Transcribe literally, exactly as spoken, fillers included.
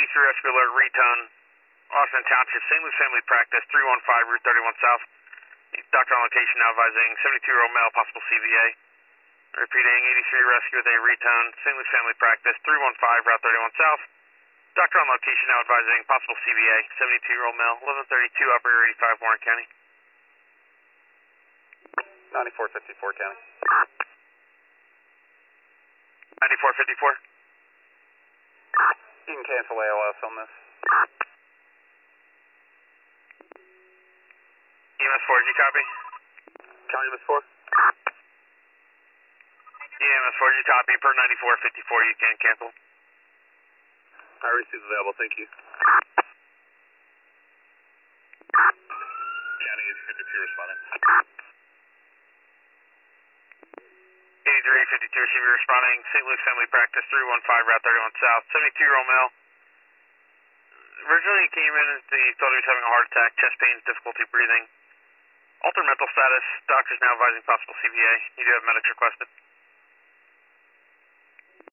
eighty-three Rescue Alert, Retone, Austin Township, Saint Luke's Family Practice, three one five, Route thirty-one South. Doctor on location now advising seventy-two-year-old male, possible C V A. Repeating, eighty-three Rescue with a Retone, Saint Luke's Family Practice, three one five, Route thirty-one South. Doctor on location now advising possible C V A, seventy-two-year-old male, eleven thirty-two, Operator eighty-five, Warren County. ninety-four fifty-four County. ninety-four fifty-four. You can cancel A L S on this. E M S four, did you copy? County M S four. E M S four, did you copy? Per ninety-four fifty-four, you can cancel. I received available, thank you. County is fifty-two responding. eighty-three fifty-two, receiver responding, Saint Luke's Family Practice, three one five, Route thirty-one South, seventy-two-year-old male. Originally he came in as he thought he was having a heart attack, chest pains, difficulty breathing. Altered mental status, doctors now advising possible C V A. You do have medics requested.